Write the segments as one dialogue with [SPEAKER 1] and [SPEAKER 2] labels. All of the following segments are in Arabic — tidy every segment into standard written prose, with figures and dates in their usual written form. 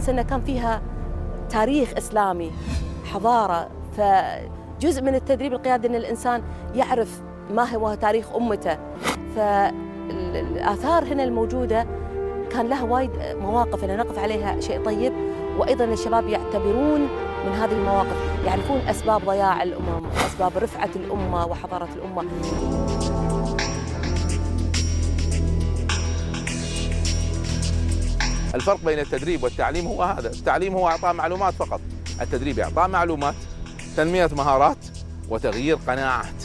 [SPEAKER 1] بالعكس أنها كان فيها تاريخ إسلامي، حضارة. فجزء من التدريب القيادي أن الإنسان يعرف ما هو تاريخ أمته. فالآثار هنا الموجودة كان لها وايد مواقف أن نقف عليها شيء طيب، وأيضا الشباب يعتبرون من هذه المواقف، يعرفون أسباب ضياع الأمم، أسباب رفعة الأمة وحضارة الأمة.
[SPEAKER 2] الفرق بين التدريب والتعليم هو هذا، التعليم هو إعطاء معلومات فقط، التدريب إعطاء معلومات، تنمية مهارات، وتغيير قناعات.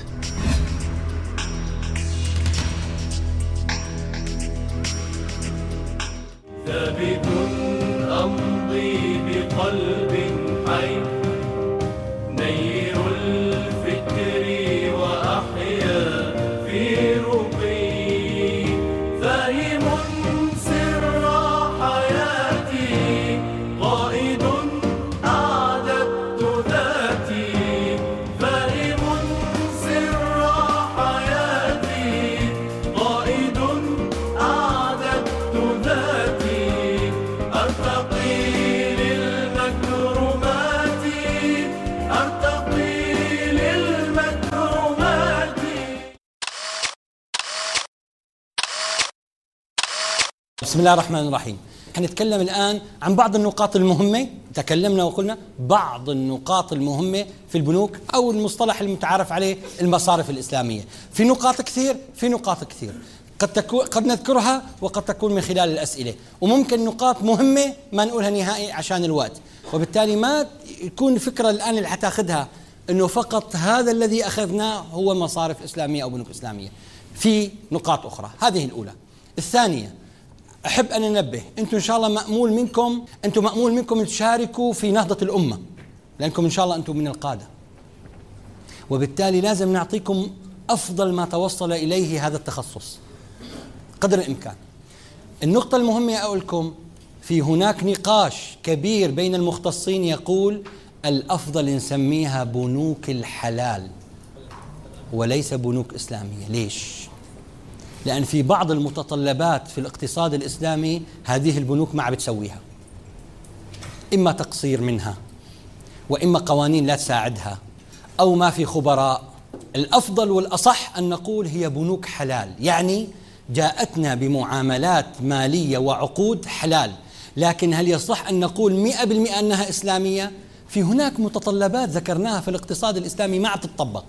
[SPEAKER 3] ثابت أمضي بقلب حي، نير الفكر وأحيا في رقي، فاهم سر حياتي، قائد أعددت ذاتي، فاهم سر حياتي، قائد أعددت ذاتي، أرتقي للمكرمات، أرتقي للمكرمات.
[SPEAKER 4] بسم الله الرحمن الرحيم. حنتكلم الآن عن بعض النقاط المهمة. تكلمنا وقلنا بعض النقاط المهمة في البنوك، أو المصطلح المتعارف عليه المصارف الإسلامية. في نقاط كثير قد نذكرها وقد تكون من خلال الأسئلة، وممكن نقاط مهمة ما نقولها نهائي عشان الوقت، وبالتالي ما يكون الفكرة الآن اللي حتاخذها أنه فقط هذا الذي أخذناه هو مصارف إسلامية أو بنوك إسلامية. في نقاط أخرى، هذه الأولى. الثانية، أحب أن أنبه، أنتم إن شاء الله مأمول منكم تشاركوا في نهضة الأمة، لأنكم إن شاء الله أنتم من القادة، وبالتالي لازم نعطيكم أفضل ما توصل إليه هذا التخصص قدر الإمكان. النقطة المهمة أقول لكم، في هناك نقاش كبير بين المختصين يقول الأفضل نسميها بنوك الحلال وليس بنوك إسلامية. ليش؟ لأن في بعض المتطلبات في الاقتصاد الإسلامي هذه البنوك ما بتسويها، إما تقصير منها، وإما قوانين لا تساعدها، أو ما في خبراء. الأفضل والأصح أن نقول هي بنوك حلال، يعني جاءتنا بمعاملات مالية وعقود حلال. لكن هل يصح أن نقول 100% أنها إسلامية؟ في هناك متطلبات ذكرناها في الاقتصاد الإسلامي ما تطبق،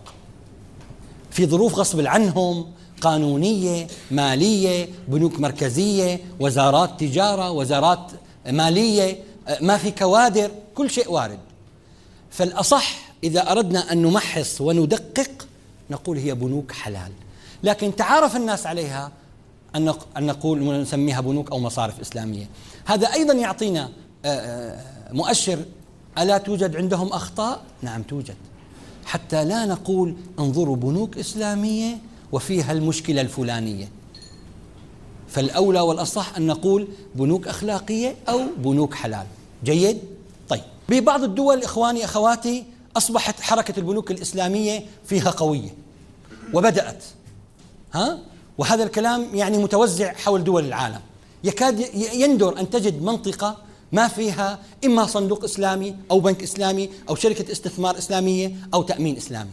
[SPEAKER 4] في ظروف غصب عنهم، قانونية، مالية، بنوك مركزية، وزارات تجارة، وزارات مالية، ما في كوادر، كل شيء وارد. فالأصح إذا أردنا أن نمحص وندقق نقول هي بنوك حلال، لكن تعارف الناس عليها أن نقول ونسميها بنوك أو مصارف إسلامية. هذا أيضا يعطينا مؤشر، ألا توجد عندهم أخطاء؟ نعم توجد، حتى لا نقول انظروا بنوك إسلامية وفيها المشكلة الفلانية. فالأولى والأصح أن نقول بنوك أخلاقية أو بنوك حلال. جيد؟ طيب، ببعض الدول إخواني أخواتي أصبحت حركة البنوك الإسلامية فيها قوية وبدأت، وهذا الكلام يعني متوزع حول دول العالم. يكاد يندر أن تجد منطقة ما فيها إما صندوق إسلامي أو بنك إسلامي أو شركة استثمار إسلامية أو تأمين إسلامي.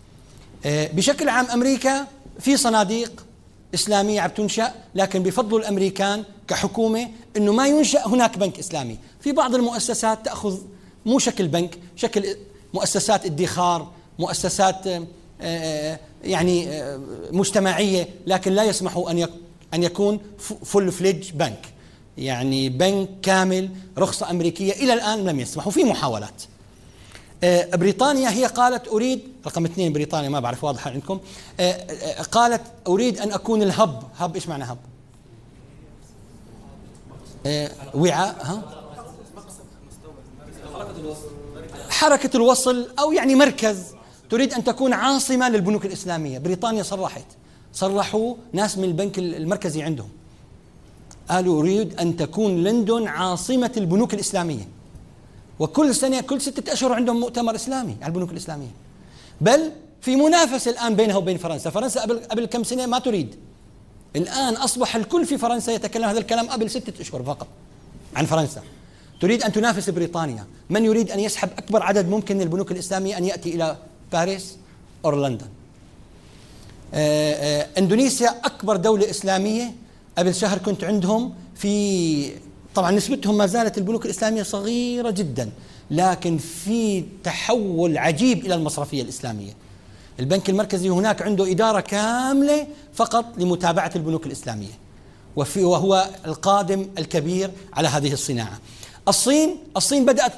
[SPEAKER 4] بشكل عام أمريكا في صناديق إسلامية عم تنشأ، لكن بفضل الأمريكان كحكومة أنه ما ينشأ هناك بنك إسلامي. في بعض المؤسسات تأخذ مو شكل بنك، شكل مؤسسات ادخار، مؤسسات يعني مجتمعية، لكن لا يسمحوا أن يكون فول فليج بنك، يعني بنك كامل رخصة أمريكية إلى الآن لم يسمحوا، في محاولات. بريطانيا هي قالت أريد، رقم 2 بريطانيا، ما بعرف واضح عندكم، قالت أريد أن أكون الهب. هب إيش معنى هب؟ وعاء، حركة الوصل، أو يعني مركز. تريد أن تكون عاصمة للبنوك الإسلامية. بريطانيا صرحوا ناس من البنك المركزي عندهم، قالوا أريد أن تكون لندن عاصمة البنوك الإسلامية، وكل سنة كل 6 أشهر عندهم مؤتمر إسلامي على البنوك الإسلامية. بل في منافسة الآن بينها وبين فرنسا. فرنسا قبل كم سنة ما تريد، الآن أصبح الكل في فرنسا يتكلم هذا الكلام قبل 6 أشهر فقط عن فرنسا. تريد أن تنافس بريطانيا. من يريد أن يسحب أكبر عدد ممكن من البنوك الإسلامية أن يأتي إلى باريس أو لندن. إندونيسيا أكبر دولة إسلامية، قبل شهر كنت عندهم، في طبعا نسبتهم ما زالت البنوك الإسلامية صغيرة جدا، لكن في تحول عجيب إلى المصرفية الإسلامية. البنك المركزي هناك عنده إدارة كاملة فقط لمتابعة البنوك الإسلامية، وهو القادم الكبير على هذه الصناعة. الصين بدأت،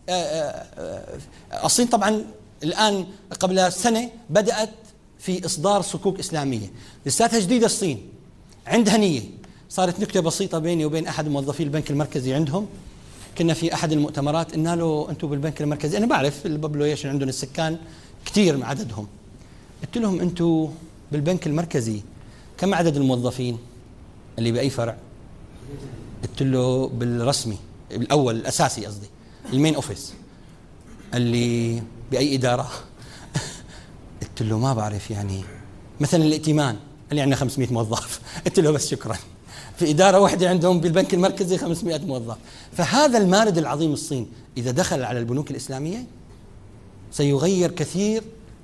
[SPEAKER 4] الصين طبعا الآن قبل سنة بدأت في إصدار صكوك إسلامية، لساتها جديدة. الصين عندها نية. صارت نكتة بسيطة بيني وبين أحد موظفي البنك المركزي عندهم، كنا في أحد المؤتمرات، قلنا له أنتم بالبنك المركزي، أنا بعرف البابلويشن عندهم السكان كثير من عددهم، قلت لهم أنتم بالبنك المركزي كم عدد الموظفين اللي بأي فرع؟ قلت له بالرسمي الأول الأساسي قصدي المين أوفيس، اللي بأي إدارة؟ قلت له ما بعرف، يعني مثلا الائتمان اللي عندنا 500 موظف. قلت له بس شكرا، في إدارة واحدة عندهم بالبنك المركزي 500 موظف. فهذا المارد العظيم الصين إذا دخل على البنوك الإسلامية سيغير كثير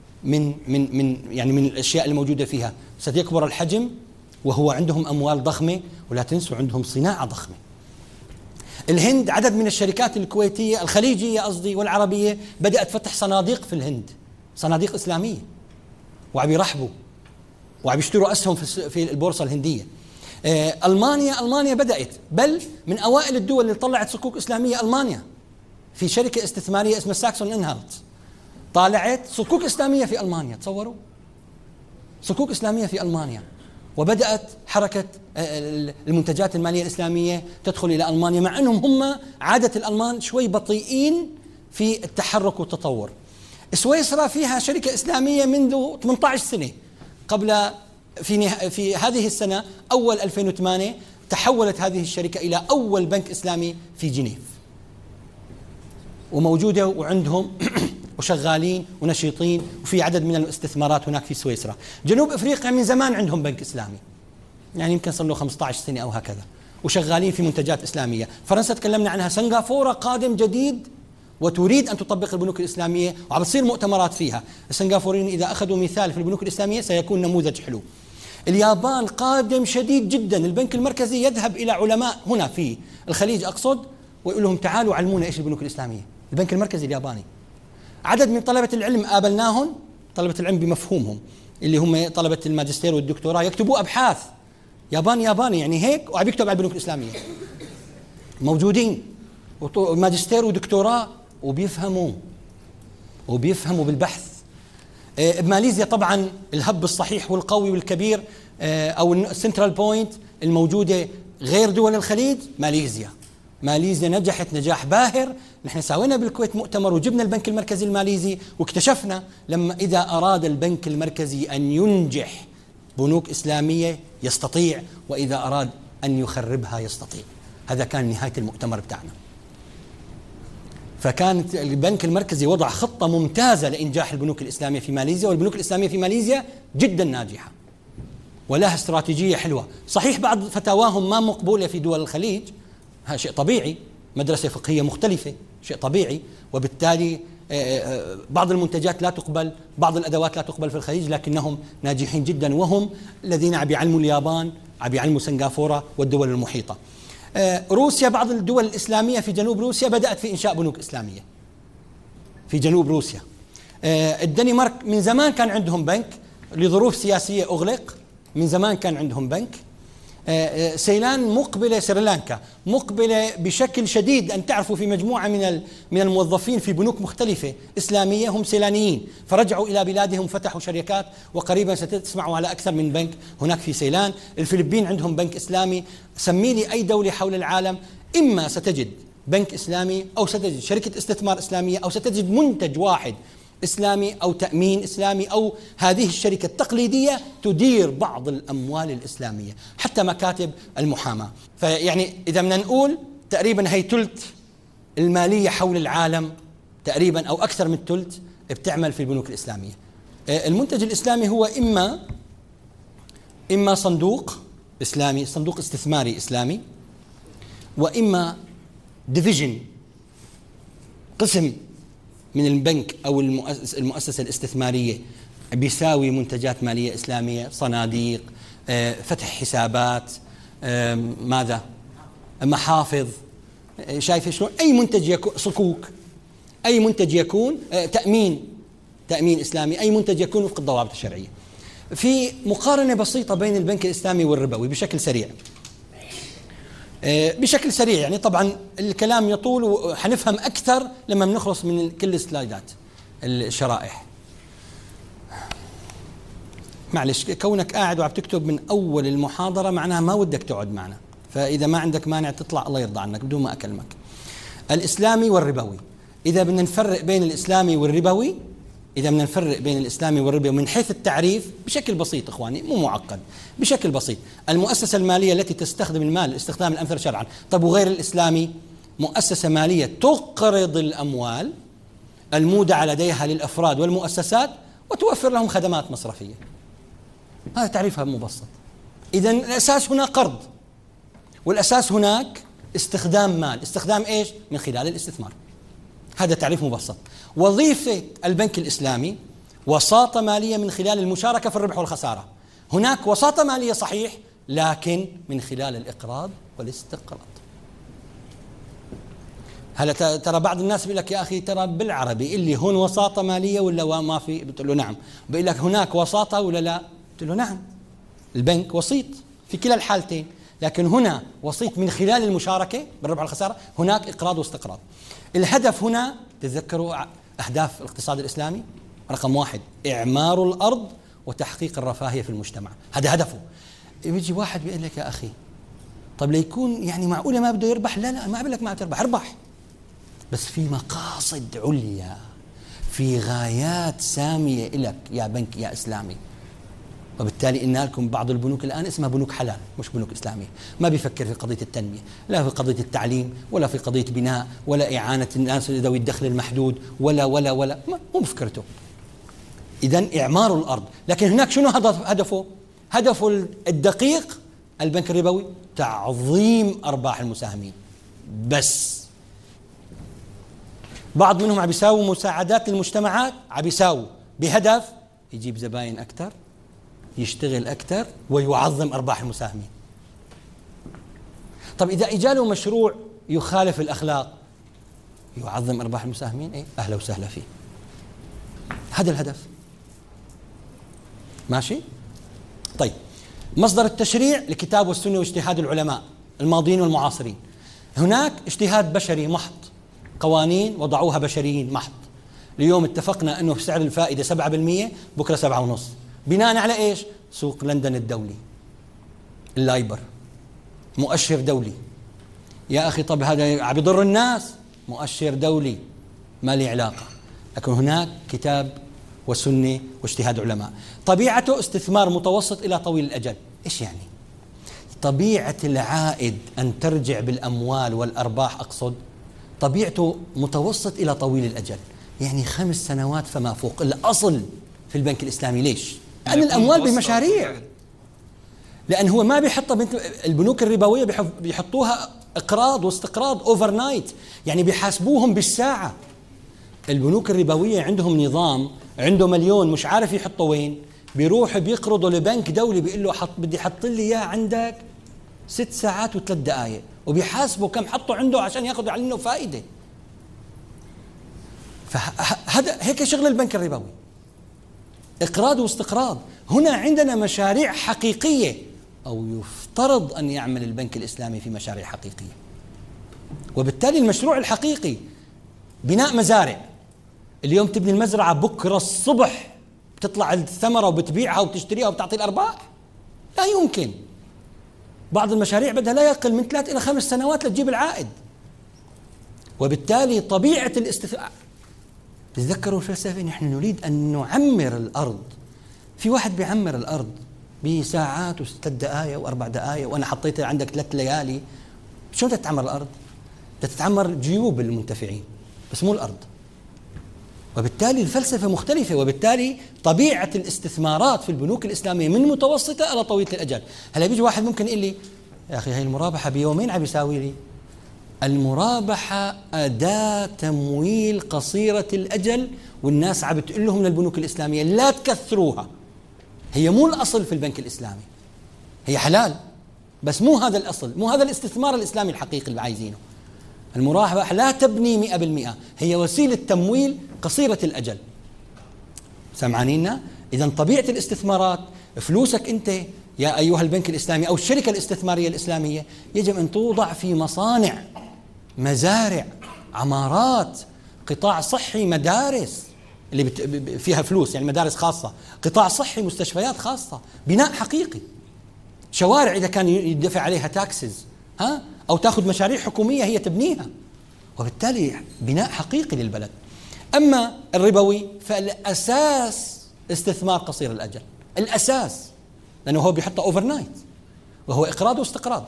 [SPEAKER 4] من الأشياء الموجودة فيها، سيكبر الحجم، وهو عندهم أموال ضخمة، ولا تنسوا عندهم صناعة ضخمة. الهند عدد من الشركات الكويتية الخليجية قصدي والعربية بدأت فتح صناديق في الهند، صناديق إسلامية، وعم يرحبوا وعم يشتروا أسهم في البورصة الهندية. ألمانيا بدأت، بل من أوائل الدول اللي طلعت صكوك إسلامية ألمانيا، في شركة استثمارية اسمها ساكسون إنهالت طالعت صكوك إسلامية في ألمانيا. تصوروا صكوك إسلامية في ألمانيا، وبدأت حركة المنتجات المالية الإسلامية تدخل إلى ألمانيا، مع أنهم هم عادة الألمان شوي بطيئين في التحرك والتطور. سويسرا فيها شركة إسلامية منذ 18 سنة، قبل في هذه السنة أول 2008 تحولت هذه الشركة إلى أول بنك إسلامي في جنيف، وموجودة وعندهم وشغالين ونشيطين، وفي عدد من الاستثمارات هناك في سويسرا. جنوب أفريقيا من زمان عندهم بنك إسلامي، يعني يمكن صار له 15 سنة أو هكذا، وشغالين في منتجات إسلامية. فرنسا تكلمنا عنها، سنغافورة قادم جديد وتريد أن تطبق البنوك الإسلامية، وعم تصير مؤتمرات فيها. السنغافوريين إذا أخذوا مثال في البنوك الإسلامية سيكون نموذج حلو. اليابان قادم شديد جدا، البنك المركزي يذهب إلى علماء هنا في الخليج أقصد، ويقول لهم تعالوا علمونا إيش البنوك الإسلامية. البنك المركزي الياباني عدد من طلبة العلم قابلناهم، طلبة العلم بمفهومهم اللي هم طلبة الماجستير والدكتوراه، يكتبوا أبحاث ياباني يعني هيك، وعم يكتب على البنوك الإسلامية، موجودين ماجستير ودكتوراه، وبيفهموا بالبحث. بماليزيا طبعا الهب الصحيح والقوي والكبير، أو السنترال بوينت الموجودة غير دول الخليج. ماليزيا نجحت نجاح باهر. نحن سوينا بالكويت مؤتمر وجبنا البنك المركزي الماليزي، واكتشفنا لما إذا أراد البنك المركزي أن ينجح بنوك إسلامية يستطيع، وإذا أراد أن يخربها يستطيع. هذا كان نهاية المؤتمر بتاعنا. فكانت البنك المركزي وضع خطة ممتازة لإنجاح البنوك الإسلامية في ماليزيا، والبنوك الإسلامية في ماليزيا جدا ناجحة ولها استراتيجية حلوة. صحيح بعض فتاواهم ما مقبولة في دول الخليج، هذا شيء طبيعي، مدرسة فقهية مختلفة، شيء طبيعي، وبالتالي بعض المنتجات لا تقبل، بعض الأدوات لا تقبل في الخليج، لكنهم ناجحين جدا، وهم الذين عم يعلموا اليابان، عم يعلموا سنغافورة والدول المحيطة. روسيا، بعض الدول الإسلامية في جنوب روسيا بدأت في إنشاء بنوك إسلامية في جنوب روسيا. الدنمارك من زمان كان عندهم بنك، لظروف سياسية أغلق، من زمان كان عندهم بنك. سيلان مقبلة، سريلانكا مقبلة بشكل شديد، أن تعرفوا في مجموعة من الموظفين في بنوك مختلفة إسلامية هم سيلانيين، فرجعوا إلى بلادهم فتحوا شركات، وقريبا ستسمعوا على أكثر من بنك هناك في سيلان. الفلبين عندهم بنك إسلامي. سمي لي أي دولة حول العالم إما ستجد بنك إسلامي، أو ستجد شركة استثمار إسلامية، أو ستجد منتج واحد إسلامي، أو تأمين إسلامي، أو هذه الشركة التقليدية تدير بعض الأموال الإسلامية، حتى مكاتب المحاماة. فيعني إذا بدنا نقول تقريبا هي ثلث المالية حول العالم تقريبا، أو أكثر من ثلث، بتعمل في البنوك الإسلامية. المنتج الإسلامي هو إما صندوق إسلامي، صندوق استثماري إسلامي، وإما ديفيجن قسم من البنك أو المؤسسة الاستثمارية بيساوي منتجات مالية إسلامية، صناديق، فتح حسابات، ماذا، محافظ، شايف شلون؟ أي منتج يكون، صكوك، أي منتج يكون، تأمين إسلامي، أي منتج يكون وفق الضوابط الشرعية. في مقارنة بسيطة بين البنك الإسلامي والربوي بشكل سريع، يعني طبعا الكلام يطول وحنفهم أكثر لما بنخلص من كل السلايدات الشرائح. معلش، كونك قاعد وعم تكتب من أول المحاضرة معناها ما ودك تقعد معنا، فإذا ما عندك مانع تطلع الله يرضى عنك بدون ما أكلمك. الإسلامي والربوي، إذا بدنا نفرق بين الإسلامي والربوي، من حيث التعريف بشكل بسيط إخواني، مو معقد، بشكل بسيط. المؤسسة المالية التي تستخدم المال الاستخدام الأمثل شرعا. طب وغير الإسلامي؟ مؤسسة مالية تقرض الأموال المودعة لديها للأفراد والمؤسسات وتوفر لهم خدمات مصرفية. هذا تعريفها مبسط. إذن الأساس هنا قرض، والأساس هناك استخدام مال. استخدام إيش؟ من خلال الاستثمار. هذا تعريف مبسط. وظيفة البنك الإسلامي وساطة مالية من خلال المشاركة في الربح والخسارة. هناك وساطة مالية صحيح، لكن من خلال الإقراض والاستقراض. هلا ترى بعض الناس بيقول لك يا أخي ترى بالعربي اللي هون وساطة مالية ولا ما في؟ بتقول له نعم. بيقول لك هناك وساطة ولا لا؟ بتقول له نعم، البنك وسيط في كلا الحالتين، لكن هنا وسيط من خلال المشاركة بالربح والخسارة، هناك إقراض واستقراض. الهدف هنا، تتذكروا أهداف الاقتصاد الإسلامي؟ رقم 1 إعمار الأرض وتحقيق الرفاهية في المجتمع، هذا هدفه. يجي واحد بيقول لك يا أخي طب ليكون يعني معقولة ما بده يربح؟ لا ما بقول لك ما تربح، اربح، بس في مقاصد عليا، في غايات سامية لك يا بنك يا إسلامي. وبالتالي إن لكم بعض البنوك الآن اسمها بنوك حلال مش بنوك إسلامية، ما بيفكر في قضية التنمية، لا في قضية التعليم، ولا في قضية بناء، ولا إعانة الناس ذوي الدخل المحدود، ولا مو بفكرته. إذن إعمار الأرض. لكن هناك شنو هدفه الدقيق البنك الربوي؟ تعظيم أرباح المساهمين بس. بعض منهم عم يساووا مساعدات للمجتمعات، عم يساووا بهدف يجيب زباين أكثر، يشتغل أكثر، ويعظم أرباح المساهمين. طب إذا إجاله مشروع يخالف الأخلاق يعظم أرباح المساهمين، إيه أهلا وسهلا فيه. هذا الهدف. ماشي؟ طيب، مصدر التشريع الكتاب والسنة واجتهاد العلماء الماضيين والمعاصرين. هناك اجتهاد بشري محض، قوانين وضعوها بشريين محض. اليوم اتفقنا أنه سعر الفائدة 7%، بكرة 7.5%. بناء على إيش؟ سوق لندن الدولي، اللايبر، مؤشر دولي. يا أخي طب هذا عم يضر الناس، مؤشر دولي ما لي علاقة. لكن هناك كتاب وسنة واجتهاد علماء. طبيعته استثمار متوسط إلى طويل الأجل. إيش يعني؟ طبيعة العائد أن ترجع بالأموال والأرباح، أقصد طبيعته متوسط إلى طويل الأجل، يعني 5 سنوات فما فوق. الأصل في البنك الإسلامي ليش؟ لأن الأموال بمشاريع، لأن هو ما بيحطها البنوك الربوية بيحطوها إقراض واستقراض أوفر نايت، يعني بيحاسبوهم بالساعة. البنوك الربوية عندهم نظام، عنده مليون مش عارف يحطه وين، بيروح بيقرضه لبنك دولي بيقول له بدي حط لي إياه عندك 6 ساعات و3 دقائق، وبيحاسبه كم حطه عنده عشان ياخذ عنه فائدة. فهذا هيك شغل البنك الربوي، إقراض واستقراض. هنا عندنا مشاريع حقيقية، أو يفترض أن يعمل البنك الإسلامي في مشاريع حقيقية. وبالتالي المشروع الحقيقي بناء مزارع. اليوم تبني المزرعة، بكرة الصبح بتطلع الثمرة وبتبيعها وبتشتريها وبتعطي الأرباح؟ لا يمكن. بعض المشاريع بدها لا يقل من 3 إلى 5 سنوات لتجيب العائد. وبالتالي طبيعة الاستثمار، تذكروا الفلسفة، نحن نريد أن نعمر الأرض. في واحد بيعمر الأرض بساعات و6 دقائق و4 دقائق، وأنا حطيتها عندك 3 ليالي. شو بدها تتعمر الأرض؟ بدها تتعمر جيوب المنتفعين بس مو الأرض. وبالتالي الفلسفة مختلفة، وبالتالي طبيعة الاستثمارات في البنوك الإسلامية من متوسطة إلى طويلة الأجل. هلا بيجي واحد ممكن يقول لي يا أخي هاي المرابحة بيومين عم يساوي لي المرابحة أداة تمويل قصيرة الأجل، والناس عم بتقول لهم للبنوك الإسلامية لا تكثروها. هي مو الأصل في البنك الإسلامي، هي حلال بس مو هذا الأصل، مو هذا الاستثمار الإسلامي الحقيقي اللي عايزينه. المرابحة لا تبني 100%، هي وسيلة تمويل قصيرة الأجل. سمعانينا؟ إذن طبيعة الاستثمارات، فلوسك أنت يا أيها البنك الإسلامي أو الشركة الاستثمارية الإسلامية يجب أن توضع في مصانع، مزارع، عمارات، قطاع صحي، مدارس اللي فيها فلوس، يعني مدارس خاصة، قطاع صحي، مستشفيات خاصة، بناء حقيقي، شوارع إذا كان يدفع عليها تاكسز، أو تأخذ مشاريع حكومية هي تبنيها، وبالتالي بناء حقيقي للبلد. أما الربوي فالأساس استثمار قصير الأجل، الأساس، لأنه هو بيحطه أوفر نايت، وهو إقراض واستقراض.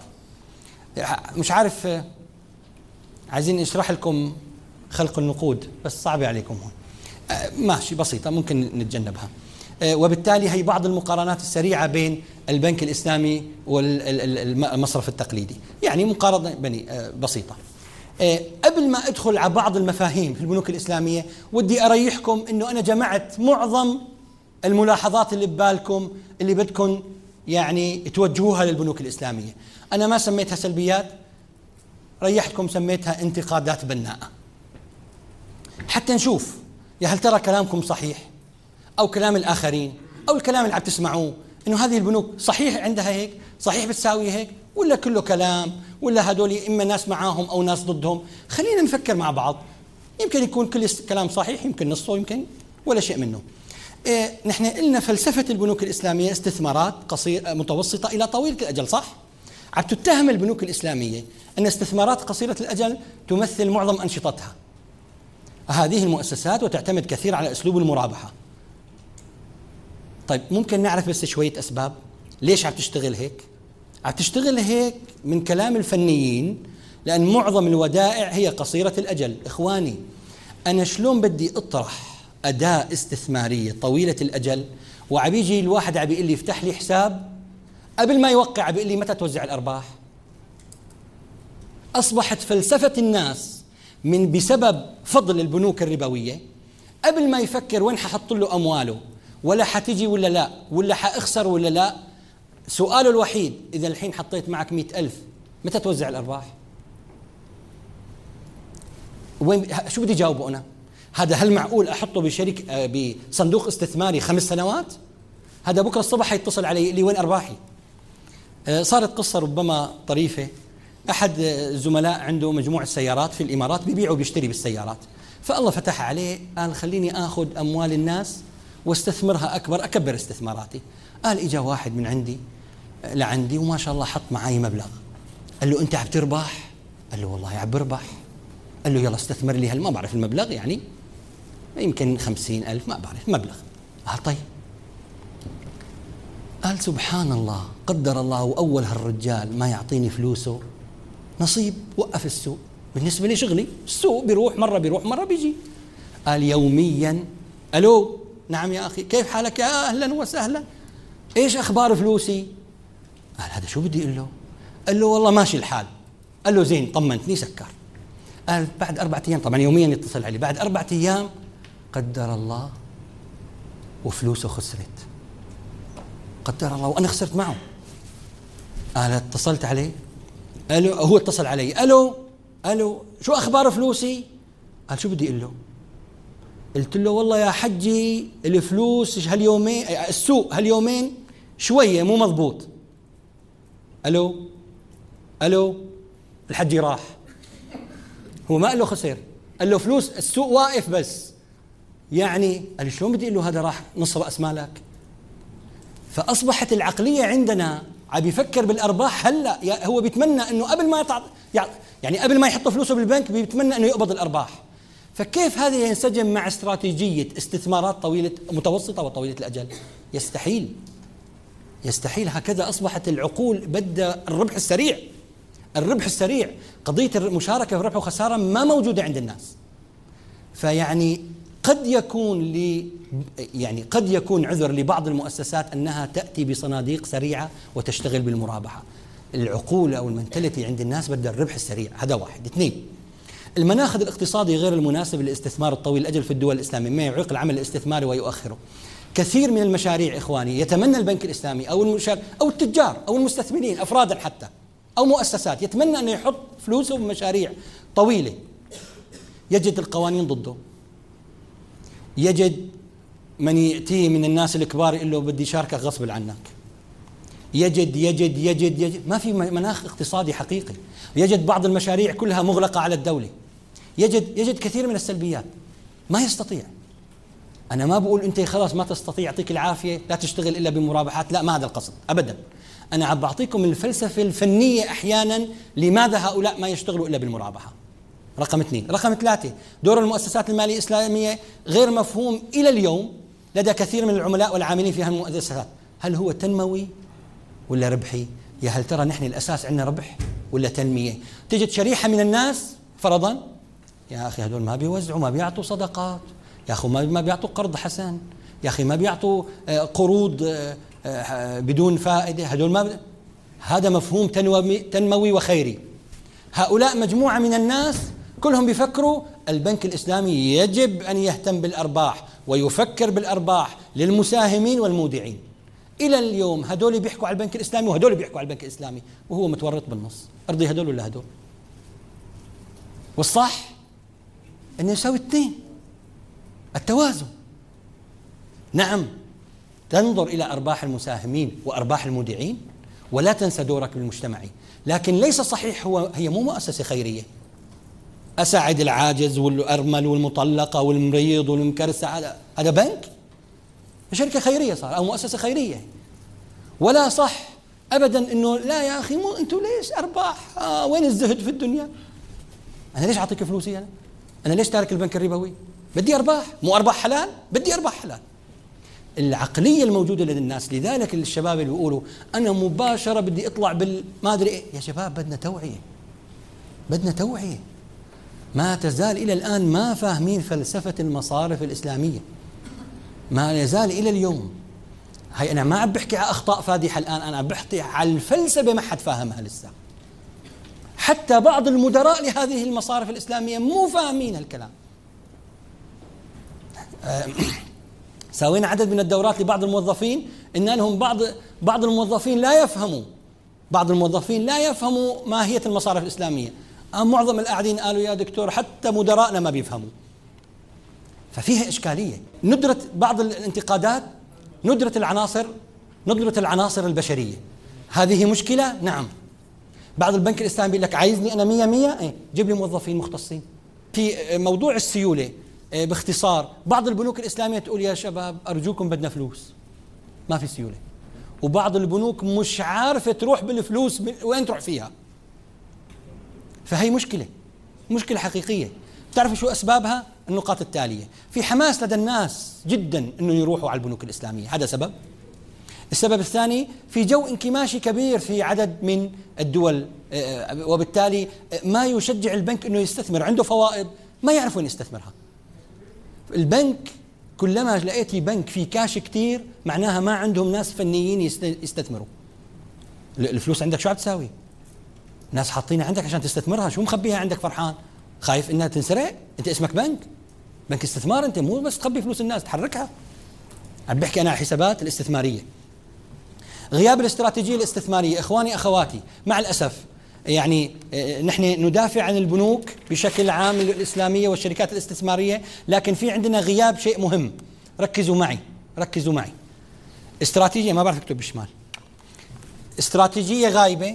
[SPEAKER 4] مش عارف، عايزين نشرح لكم خلق النقود بس صعبة عليكم هون، ماشي بسيطة ممكن نتجنبها. وبالتالي هي بعض المقارنات السريعة بين البنك الإسلامي والمصرف التقليدي، يعني مقارنة بسيطة. قبل ما أدخل على بعض المفاهيم في البنوك الإسلامية ودي أريحكم أنه أنا جمعت معظم الملاحظات اللي ببالكم اللي بدكم يعني توجهوها للبنوك الإسلامية. أنا ما سميتها سلبيات، ريحتكم سميتها انتقادات بناءة، حتى نشوف يا هل ترى كلامكم صحيح أو كلام الآخرين أو الكلام اللي عم تسمعوه، إنه هذه البنوك صحيح عندها هيك، صحيح بتساوي هيك، ولا كله كلام، ولا هدول إما ناس معاهم أو ناس ضدهم. خلينا نفكر مع بعض، يمكن يكون كل كلام صحيح، يمكن نصه، يمكن ولا شيء منه. نحن قلنا فلسفة البنوك الإسلامية استثمارات متوسطة إلى طويلة الأجل، صح؟ عم تتهم البنوك الإسلامية أن استثمارات قصيرة الأجل تمثل معظم أنشطتها هذه المؤسسات، وتعتمد كثير على أسلوب المرابحة. طيب ممكن نعرف بس شوية أسباب ليش عم تشتغل هيك؟ عم تشتغل هيك من كلام الفنيين، لأن معظم الودائع هي قصيرة الأجل. إخواني، أنا شلون بدي أطرح أداة استثمارية طويلة الأجل وعبيجي الواحد عم بيقول لي افتح لي حساب، قبل ما يوقع عم بيقول لي متى توزع الأرباح؟ أصبحت فلسفة الناس بسبب فضل البنوك الربوية، قبل ما يفكر وين ححط له أمواله، ولا حتجي ولا لا، ولا حأخسر ولا لا، سؤاله الوحيد إذا الحين حطيت معك 100,000 متى توزع الأرباح؟ وين شو بدي جاوبه أنا؟ هذا هل معقول أحطه بشركة بصندوق استثماري 5 سنوات؟ هذا بكرة الصبح يتصل علي يقول لي وين أرباحي؟ صارت قصة ربما طريفة. أحد الزملاء عنده مجموعة سيارات في الإمارات، بيبيع وبيشتري بالسيارات، فالله فتح عليه قال خليني أخذ أموال الناس واستثمرها أكبر استثماراتي. قال إجا واحد من عندي لعندي وما شاء الله حط معي مبلغ، قال له أنت عم تربح؟ قال له والله عم بربح. قال له يلا استثمر لي، هل ما بعرف المبلغ، يعني يمكن 50,000، ما بعرف مبلغ. قال طيب. قال سبحان الله، قدر الله وأول هالرجال ما يعطيني فلوسه نصيب، وقف السوق. بالنسبة لي شغلي السوق بيروح مرة بيجي. قال يوميا ألو نعم يا أخي كيف حالك، يا أهلا وسهلا، إيش أخبار فلوسي؟ قال هذا شو بدي أقول له؟ قال له والله ماشي الحال. قال له زين طمنتني، سكر. قال بعد 4 أيام، طبعا يوميا يتصل علي، بعد 4 أيام قدر الله وفلوسه خسرت. قدر الله وأنا خسرت معه. قال اتصلت عليه، ألو، هو اتصل علي، ألو شو أخبار فلوسي؟ قال شو بدي أقول له؟ قلت له والله يا حجي الفلوس هاليومين، السوق هاليومين شوية مو مضبوط. ألو الحجي راح، هو ما قال له خسر، قال له فلوس السوق واقف بس، يعني قال شلون بدي أقول له هذا راح نص رأس مالك؟ فأصبحت العقلية عندنا عم يفكر بالأرباح هلا، هو بيتمنى أنه قبل ما يعني قبل ما يحط فلوسه بالبنك بيتمنى أنه يقبض الأرباح. فكيف هذا ينسجم مع استراتيجية استثمارات متوسطة وطويلة الأجل؟ يستحيل. هكذا أصبحت العقول بدها الربح السريع، قضية المشاركة في ربح وخسارة ما موجودة عند الناس. فيعني قد يكون عذر لبعض المؤسسات أنها تأتي بصناديق سريعة وتشتغل بالمرابحة، العقول أو المنتاليتي عند الناس بدها الربح السريع. هذا واحد. اثنين، المناخ الاقتصادي غير المناسب للاستثمار الطويل الأجل في الدول الإسلامية، ما يعيق العمل الاستثماري ويؤخره. كثير من المشاريع إخواني يتمنى البنك الإسلامي أو التجار أو المستثمرين أفرادا حتى أو مؤسسات يتمنى أن يحط فلوسه بمشاريع طويلة، يجد القوانين ضده، يجد من يأتيه من الناس الكبار يقول له بدي شاركك غصب عنك، يجد ما في مناخ اقتصادي حقيقي، يجد بعض المشاريع كلها مغلقة على الدولة، يجد كثير من السلبيات، ما يستطيع. أنا ما بقول أنت خلاص ما تستطيع يعطيك العافية لا تشتغل إلا بمرابحات، لا، ما هذا القصد أبدا. أنا عم بعطيكم الفلسفة الفنية أحيانا لماذا هؤلاء ما يشتغلوا إلا بالمرابحة. رقم اثنين. رقم ثلاثة، دور المؤسسات المالية الإسلامية غير مفهوم إلى اليوم لدى كثير من العملاء والعاملين في هالمؤسسات. هل هو تنموي ولا ربحي؟ يا هل ترى نحن الأساس عندنا ربح ولا تنمية؟ تجد شريحة من الناس فرضا، يا أخي هدول ما بيوزعوا، ما بيعطوا صدقات، يا أخي ما بيعطوا قرض حسن، يا أخي ما بيعطوا قروض بدون فائدة، هدول ما هذا مفهوم تنموي وخيري. هؤلاء مجموعة من الناس كلهم بيفكروا البنك الإسلامي يجب أن يهتم بالأرباح ويفكر بالأرباح للمساهمين والمودعين. إلى اليوم هدول بيحكوا على البنك الإسلامي وهدول بيحكوا على البنك الإسلامي وهو متورط بالنص. أرضي هدول ولا هدول؟ والصح أنه يساوي اثنين، التوازن. نعم، تنظر إلى أرباح المساهمين وأرباح المودعين ولا تنسى دورك بالمجتمعي، لكن ليس صحيح هي مو مؤسسة خيرية أساعد العاجز والأرمل والمطلقة والمريض والمكرسة، هذا بنك، شركة خيرية صار أو مؤسسة خيرية. ولا صح أبدا أنه لا يا أخي مو أنتوا ليش أرباح، وين الزهد في الدنيا؟ أنا ليش أعطيك فلوسي؟ أنا ليش تارك البنك الربوي؟ بدي أرباح، مو أرباح حلال؟ بدي أرباح حلال. العقلية الموجودة لدى الناس، لذلك الشباب اللي بيقولوا أنا مباشرة بدي أطلع ما أدري إيه، يا شباب بدنا توعية، بدنا توعية. ما تزال إلى الآن ما فاهمين فلسفة المصارف الإسلامية، ما يزال إلى اليوم. هاي أنا ما عم بحكي على أخطاء فادحة الآن، أنا عم بحكي على الفلسفة ما حد فاهمها لسه. حتى بعض المدراء لهذه المصارف الإسلامية مو فاهمين هالكلام. سوينا عدد من الدورات لبعض الموظفين، إن لهم بعض الموظفين لا يفهموا ماهية المصارف الإسلامية. معظم القاعدين قالوا يا دكتور حتى مدراءنا ما بيفهموا. ففيها إشكالية. ندرة بعض الانتقادات، ندرة العناصر البشرية، هذه مشكلة. نعم، بعض البنك الإسلامي بيقول لك عايزني أنا 100 إيه، جيب لي موظفين مختصين. في موضوع السيولة باختصار، بعض البنوك الإسلامية تقول يا شباب أرجوكم بدنا فلوس، ما في سيولة. وبعض البنوك مش عارفة تروح بالفلوس وين تروح فيها. فهي مشكلة حقيقية. تعرفوا شو أسبابها؟ النقاط التالية: في حماس لدى الناس جدا أنه يروحوا على البنوك الإسلامية، هذا سبب. السبب الثاني، في جو انكماشي كبير في عدد من الدول، وبالتالي ما يشجع البنك أنه يستثمر، عنده فوائد ما يعرفوا أن يستثمرها. البنك كلما لقيتي بنك في كاش كتير معناها ما عندهم ناس فنيين يستثمروا. الفلوس عندك شو عم تساوي؟ ناس حاطينها عندك عشان تستثمرها، شو مخبيها عندك فرحان؟ خايف انها تنسرق؟ انت اسمك بنك استثمار، انت مو بس تخبي فلوس الناس تحركها. عم بحكي انا على الحسابات الاستثمارية. غياب الاستراتيجية الاستثمارية. اخواني اخواتي، مع الاسف يعني نحن ندافع عن البنوك بشكل عام الإسلامية والشركات الاستثمارية، لكن في عندنا غياب شيء مهم. ركزوا معي. استراتيجية، ما بعرف اكتب بالشمال، استراتيجية غايبة.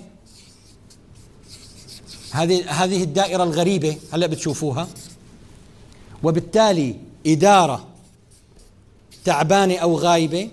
[SPEAKER 4] هذه الدائرة الغريبة هلا بتشوفوها، وبالتالي إدارة تعبانة أو غايبة،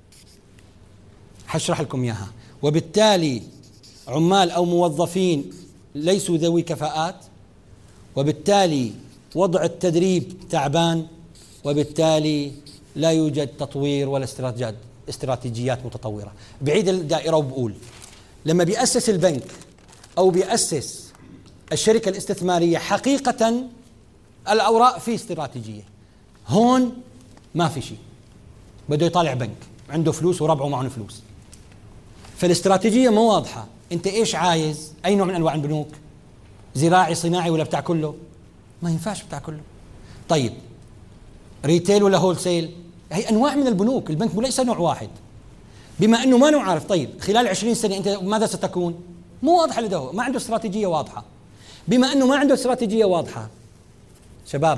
[SPEAKER 4] حشرح لكم إياها، وبالتالي عمال أو موظفين ليسوا ذوي كفاءات، وبالتالي وضع التدريب تعبان، وبالتالي لا يوجد تطوير ولا استراتيجيات متطورة. بعيد الدائرة وبقول لما بيأسس البنك أو بيأسس الشركة الاستثمارية حقيقة الأوراق في استراتيجية، هون ما في شيء، بده يطالع بنك عنده فلوس وربعه معهم فلوس، فالاستراتيجية مو واضحة. أنت إيش عايز؟ أي نوع من أنواع البنوك؟ زراعي صناعي ولا بتاع كله؟ ما ينفعش بتاع كله. طيب ريتيل ولا هول سيل؟ هي أنواع من البنوك، البنك ليس نوع واحد. بما أنه ما نعرف، طيب خلال 20 سنة أنت ماذا ستكون؟ مو واضحة لديه، ما عنده استراتيجية واضحة. بما أنه ما عنده استراتيجية واضحة شباب،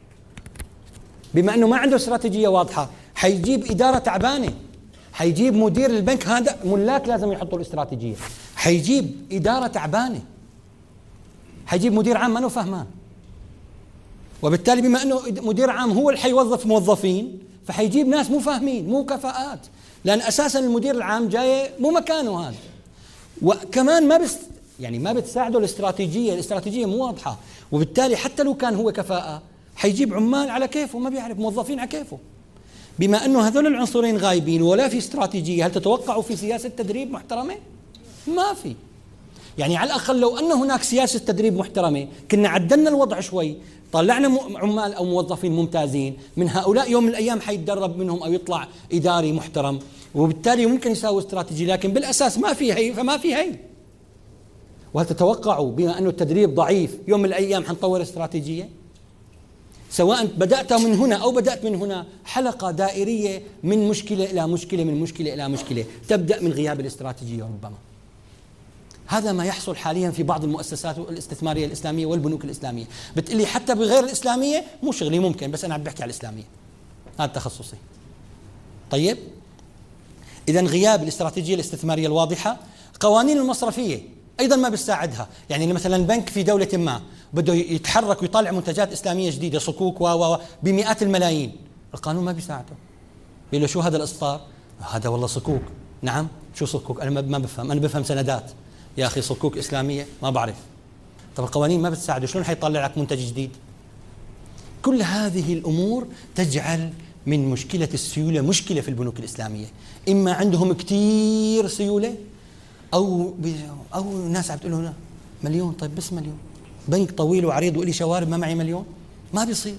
[SPEAKER 4] بما أنه ما عنده استراتيجية واضحة حيجيب إدارة تعبانة، حيجيب مدير البنك، هذا ملاك لازم يحطوا الاستراتيجية، حيجيب إدارة تعبانة، حيجيب مدير عام ما أنه فهمان، وبالتالي بما أنه مدير عام هو اللي حيوظف موظفين فحيجيب ناس مو فاهمين مو كفاءات، لأن أساسا المدير العام جاي مو مكانه هذا. وكمان ما بتساعده الاستراتيجية مو واضحة، وبالتالي حتى لو كان هو كفاءة حيجيب عمال على كيفه، ما بيعرف موظفين على كيفه. بما أنه هذول العنصرين غايبين ولا في استراتيجية، هل تتوقعوا في سياسة تدريب محترمة؟ ما في. يعني على الأقل لو أن هناك سياسة تدريب محترمة كنا عدلنا الوضع شوي، طلعنا عمال أو موظفين ممتازين من هؤلاء، يوم من الأيام حيتدرب منهم أو يطلع إداري محترم، وبالتالي ممكن يساوي استراتيجية. لكن بالأساس ما في هي، فما في هي. وهل تتوقعوا بما أنه التدريب ضعيف يوم من الأيام حنطور استراتيجية؟ سواء بدأت من هنا أو بدأت من هنا، حلقة دائرية من مشكلة إلى مشكلة، من مشكلة إلى مشكلة، تبدأ من غياب الاستراتيجية. ربما هذا ما يحصل حاليا في بعض المؤسسات الاستثمارية الإسلامية والبنوك الإسلامية. بتقلي حتى بغير الإسلامية مو شغلي، ممكن، بس أنا عم بحكي على الإسلامية، هذا تخصصي. طيب إذا غياب الاستراتيجية الاستثمارية الواضحة. قوانين المصرفية أيضا ما بتساعدها. يعني مثلا بنك في دولة ما بده يتحرك ويطلع منتجات إسلامية جديدة، صكوك بمئات الملايين، القانون ما بيساعده. بيقول له شو هذا الإصدار؟ هذا والله صكوك. نعم شو صكوك؟ أنا ما بفهم، أنا بفهم سندات. يا أخي صكوك إسلامية ما بعرف. طب القوانين ما بتساعده، شلون حيطلع لك منتج جديد؟ كل هذه الأمور تجعل من مشكلة السيولة مشكلة في البنوك الإسلامية. إما عندهم كتير سيولة أو ناس عم تقول له مليون. طيب بس مليون، بنك طويل وعريض وإلي شوارب، ما معي مليون، ما بيصير.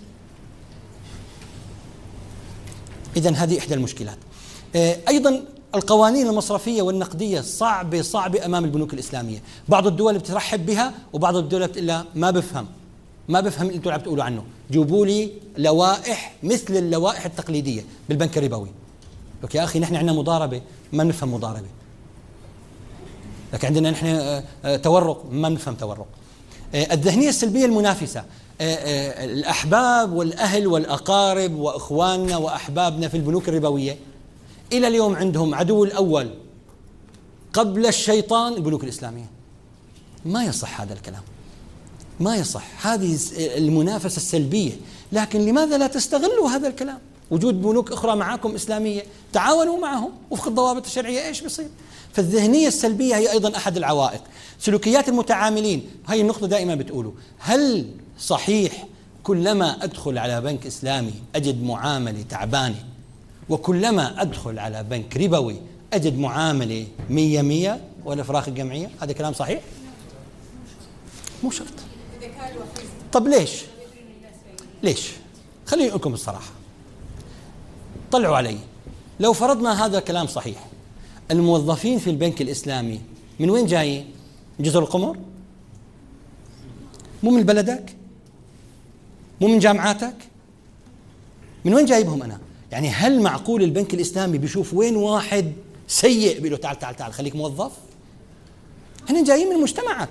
[SPEAKER 4] إذن هذه إحدى المشكلات. أيضا القوانين المصرفية والنقدية صعبة أمام البنوك الإسلامية. بعض الدول بترحب بها وبعض الدول بتقول لا ما بفهم اللي انتم عم تقولوا عنه، جيبوا لي لوائح مثل اللوائح التقليدية بالبنك الربوي. لك يا أخي نحن عندنا مضاربة ما نفهم مضاربة، لكن عندنا نحن تورق ما نفهم تورق. الذهنية السلبية المنافسة. الأحباب والأهل والأقارب وإخواننا وأحبابنا في البنوك الربوية إلى اليوم عندهم عدو الأول قبل الشيطان البنوك الإسلامية. ما يصح هذا الكلام، ما يصح هذه المنافسة السلبية. لكن لماذا لا تستغلوا هذا الكلام؟ وجود بنوك أخرى معاكم إسلامية، تعاونوا معهم وفق الضوابط الشرعية. إيش بيصير؟ فالذهنية السلبية هي أيضا أحد العوائق. سلوكيات المتعاملين، هاي النقطة دائما بتقولوا، هل صحيح كلما أدخل على بنك إسلامي أجد معاملة تعبانة، وكلما أدخل على بنك ربوي أجد معاملة 100 والأفراخ الجمعية؟ هذا كلام صحيح؟ مو شرط. طب ليش؟ خليني أقول لكم الصراحة، طلعوا علي. لو فرضنا هذا كلام صحيح، الموظفين في البنك الإسلامي من وين جايين؟ من جزر القمر؟ مو من بلدك؟ مو من جامعاتك؟ من وين جايبهم أنا؟ يعني هل معقول البنك الإسلامي بيشوف وين واحد سيء بيقول له تعال خليك موظف؟ هن جايين من مجتمعك.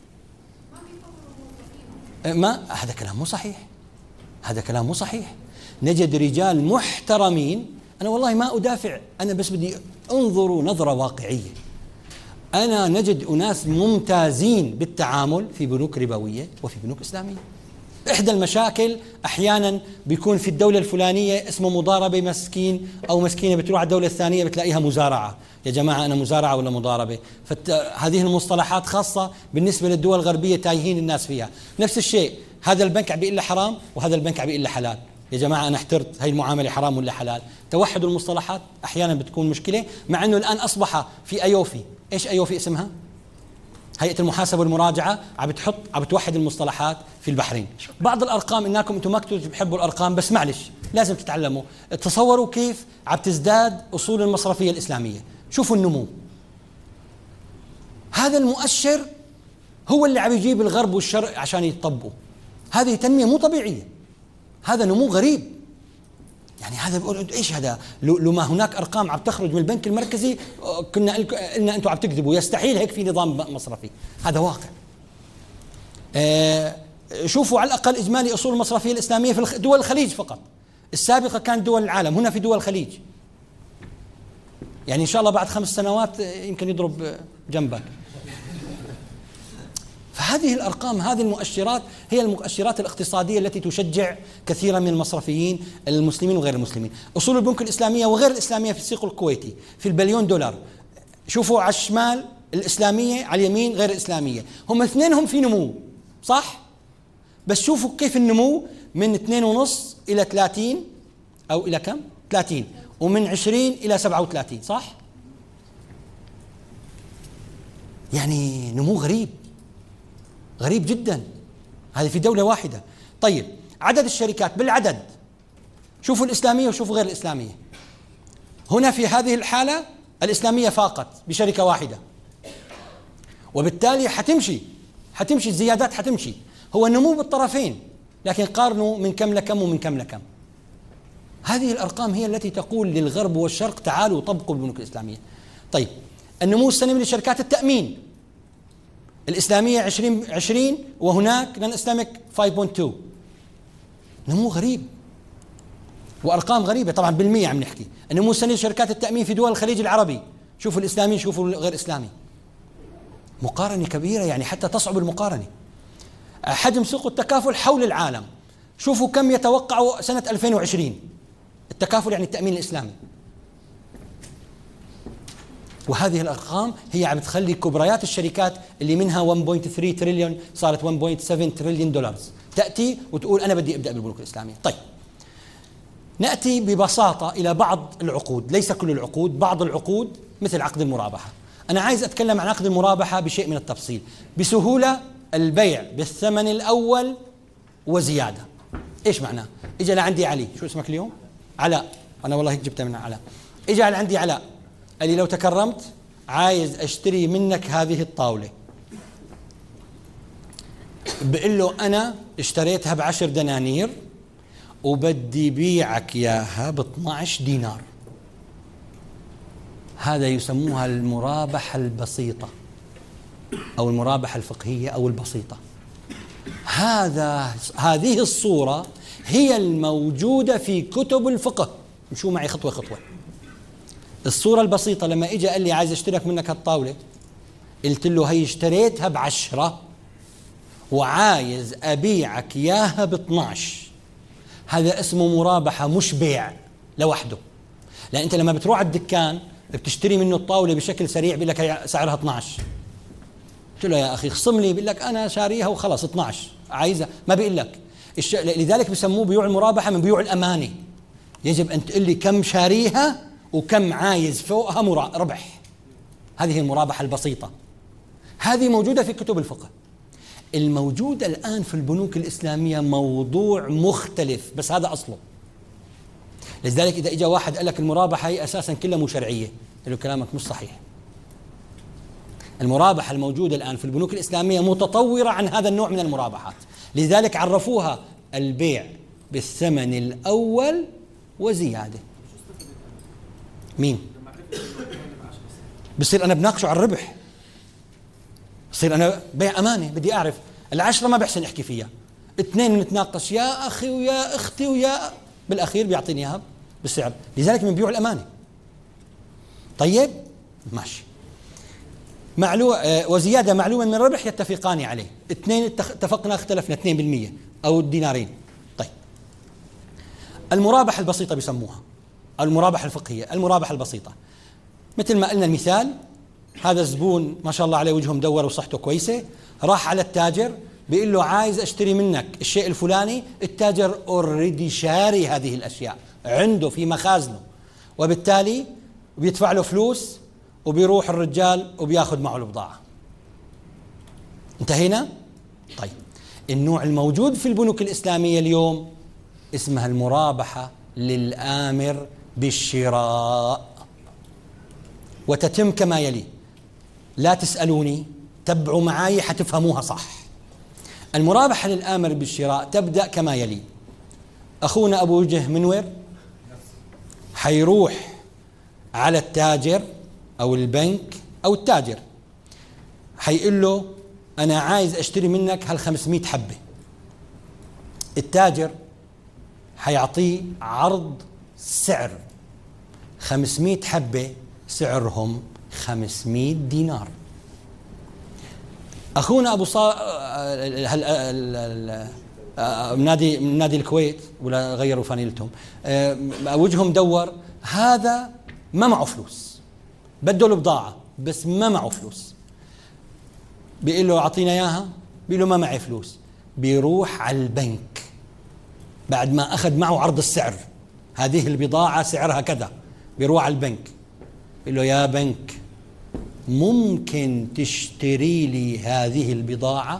[SPEAKER 4] ما هذا كلام مو صحيح. نجد رجال محترمين. أنا والله ما أدافع، أنا بس بدي انظروا نظرة واقعية. أنا نجد أناس ممتازين بالتعامل في بنوك ربوية وفي بنوك إسلامية. إحدى المشاكل أحيانا بيكون في الدولة الفلانية اسمه مضاربة، مسكين أو مسكينة بتروح على الدولة الثانية بتلاقيها مزارعة. يا جماعة أنا مزارعة ولا مضاربة؟ هذه المصطلحات خاصة بالنسبة للدول الغربية تايهين الناس فيها. نفس الشيء، هذا البنك عم بيقول له حرام وهذا البنك عم بيقول له حلال. يا جماعة أنا احترت، هاي المعاملة حرام ولا حلال؟ توحد المصطلحات أحيانا بتكون مشكلة، مع أنه الآن أصبح في أيوفي. إيش أيوفي اسمها؟ هيئة المحاسبة والمراجعة عم بتوحد المصطلحات في البحرين. بعض الأرقام، أنتم ما كنتوا بتحبوا الأرقام، بس معلش لازم تتعلموا. تصوروا كيف عم تزداد أصول المصرفية الإسلامية. شوفوا النمو، هذا المؤشر هو اللي عم يجيب الغرب والشرق عشان يطبقوا. هذه تنمية مو طبيعية، هذا نمو غريب. يعني هذا بيقول ايش هذا؟ لو ما هناك ارقام عم تخرج من البنك المركزي كنا قلنا انتم عم تكذبوا، يستحيل هيك في نظام مصرفي. هذا واقع. شوفوا على الاقل اجمالي اصول المصرفيه الاسلاميه في دول الخليج فقط. السابقه كانت دول العالم، هنا في دول الخليج. يعني ان شاء الله بعد 5 سنوات يمكن يضرب جنبك. فهذه الأرقام، هذه المؤشرات هي المؤشرات الاقتصادية التي تشجع كثيرا من المصرفيين المسلمين وغير المسلمين. أصول البنوك الإسلامية وغير الإسلامية في السوق الكويتي في البليون دولار. شوفوا على الشمال الإسلامية، على اليمين غير الإسلامية، هم اثنينهم في نمو صح؟ بس شوفوا كيف النمو من 2.5 إلى 30 أو إلى كم؟ 30، ومن 20 إلى 37 صح؟ يعني نمو غريب، غريب جدا. هذه في دولة واحدة. طيب عدد الشركات بالعدد، شوفوا الإسلامية وشوفوا غير الإسلامية. هنا في هذه الحالة الإسلامية فاقت بشركة واحدة، وبالتالي حتمشي الزيادات حتمشي. هو النمو بالطرفين، لكن قارنوا من كم لكم ومن كم لكم. هذه الأرقام هي التي تقول للغرب والشرق تعالوا طبقوا البنوك الإسلامية. طيب النمو السنوي لشركات التأمين الإسلامية 20 وهناك نون إسلاميك 5.2. نمو غريب وأرقام غريبة طبعا بالمية عم نحكي. النمو السنوي لشركات التأمين في دول الخليج العربي، شوفوا الإسلامي شوفوا غير إسلامي، مقارنة كبيرة يعني حتى تصعب المقارنة. حجم سوق التكافل حول العالم، شوفوا كم يتوقع سنة 2020 التكافل يعني التأمين الإسلامي. وهذه الأرقام هي عم تخلي كبريات الشركات اللي منها 1.3 تريليون صارت 1.7 تريليون دولار تأتي وتقول أنا بدي أبدأ بالبنوك الإسلامية. طيب نأتي ببساطة إلى بعض العقود، ليس كل العقود، بعض العقود مثل عقد المرابحة. أنا عايز أتكلم عن عقد المرابحة بشيء من التفصيل. بسهولة البيع بالثمن الأول وزيادة. إيش معناه؟ إجا لعندي علي، شو اسمك اليوم؟ علاء، أنا والله هيك جبتها من علاء. إجا لعندي علاء قال لي لو تكرمت عايز أشتري منك هذه الطاولة. بقول له أنا اشتريتها ب10 دنانير وبدي بيعك إياها ب12 دينار. هذا يسموها المرابحة البسيطة أو المرابحة الفقهية أو البسيطة. هذه الصورة هي الموجودة في كتب الفقه. مشوا معي خطوة خطوة. الصورة البسيطة لما إجا قال لي عايز اشترك منك هالطاولة، قلت له هي اشتريتها ب10 وعايز أبيعك إياها ب12. هذا اسمه مرابحة مش بيع لوحده. لأن أنت لما بتروح على الدكان بتشتري منه الطاولة بشكل سريع بيقول لك سعرها 12. قلت له يا أخي خصم لي، بيقول لك أنا شاريها وخلص 12 عايزها، ما بيقول لك. لذلك بسموه بيوع المرابحة من بيوع الأمانة. يجب أن تقول لي كم شاريها وكم عايز فوقها ربح. هذه المرابحة البسيطة، هذه موجودة في كتب الفقه. الموجودة الآن في البنوك الإسلامية موضوع مختلف، بس هذا أصله. لذلك إذا إجا واحد قال لك المرابحة هي أساسا كلها مو شرعية، قال له كلامك مش صحيح. المرابحة الموجودة الآن في البنوك الإسلامية متطورة عن هذا النوع من المرابحات. لذلك عرفوها البيع بالثمن الأول وزيادة. مين؟ بصير أنا بناقشه على الربح، بصير أنا بيع أمانة بدي أعرف. 10 ما بحسن أحكي فيها، 2 نتناقش يا أخي ويا أختي ويا بالأخير بيعطيني إياها بالسعر. لذلك من بيوع الأمانة. طيب ماشي. وزيادة معلومة من الربح يتفقان عليه. 2 اتفقنا اختلفنا 2% أو الدينارين. طيب المرابحة البسيطة بيسموها، المرابحة الفقهية، المرابحة البسيطة. مثل ما قلنا المثال، هذا الزبون ما شاء الله عليه وجهه مدور وصحته كويسة، راح على التاجر بيقول له عايز اشتري منك الشيء الفلاني. التاجر اوريدي شاري هذه الأشياء عنده في مخازنه، وبالتالي بيدفع له فلوس وبيروح الرجال وبياخذ معه البضاعة. انتهينا؟ طيب النوع الموجود في البنوك الإسلامية اليوم اسمها المرابحة للآمر بالشراء، وتتم كما يلي. لا تسألوني، تبعوا معي حتفهموها صح. المرابحة للآمر بالشراء تبدأ كما يلي. أخونا أبو وجه منور حيروح على التاجر أو البنك أو التاجر، حيقول له أنا عايز أشتري منك هال500 حبة. التاجر حيعطيه عرض سعر 500 حبة سعرهم 500 دينار. أخونا أبو من نادي الكويت ولا غيروا فانيلتهم، وجههم دور، هذا ما معه فلوس، بده البضاعة بس ما معه فلوس. بيقول له أعطينا إياها، بيقول له ما معي فلوس. بيروح على البنك بعد ما أخذ معه عرض السعر، هذه البضاعة سعرها كذا، بيروح على البنك بيقول له يا بنك ممكن تشتري لي هذه البضاعة؟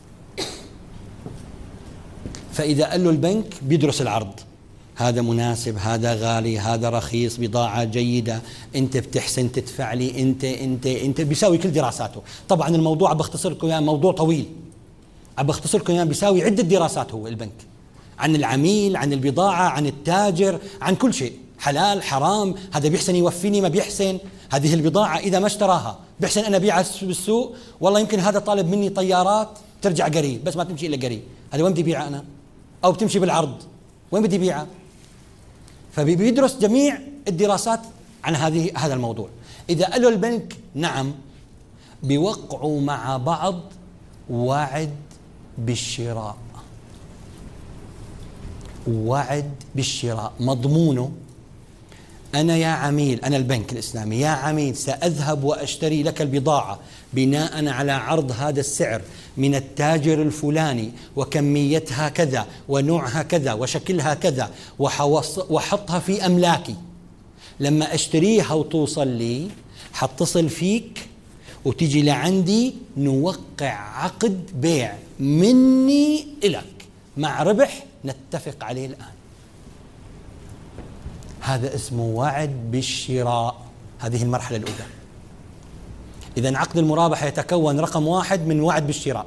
[SPEAKER 4] فإذا قال له البنك بيدرس العرض، هذا مناسب، هذا غالي، هذا رخيص، بضاعة جيدة، أنت بتحسن تدفع لي، أنت بيساوي كل دراساته. طبعا الموضوع عم بختصر لكم يعني موضوع طويل، عم بختصر لكم يعني بيساوي عدة دراسات هو البنك، عن العميل، عن البضاعة، عن التاجر، عن كل شيء، حلال حرام، هذا بيحسن يوفيني ما بيحسن، هذه البضاعة إذا ما اشتراها بيحسن أنا بيعها بالسوق، والله يمكن هذا طالب مني طيارات ترجع قريب بس ما تمشي إلا قريب، هذا وين بدي بيعها أنا؟ أو بتمشي بالعرض وين بدي بيعها؟ فبيدرس جميع الدراسات عن هذا الموضوع. إذا قال له البنك نعم، بيوقعوا مع بعض وعد بالشراء. وعد بالشراء مضمونه أنا يا عميل، أنا البنك الإسلامي، يا عميل سأذهب وأشتري لك البضاعة بناء على عرض هذا السعر من التاجر الفلاني، وكميتها كذا ونوعها كذا وشكلها كذا، وحطها في أملاكي. لما أشتريها وتوصل لي حتصل فيك وتيجي لعندي، نوقع عقد بيع مني إلك مع ربح نتفق عليه الآن. هذا اسمه وعد بالشراء، هذه المرحلة الأولى. إذن عقد المرابحة يتكون رقم 1 من وعد بالشراء.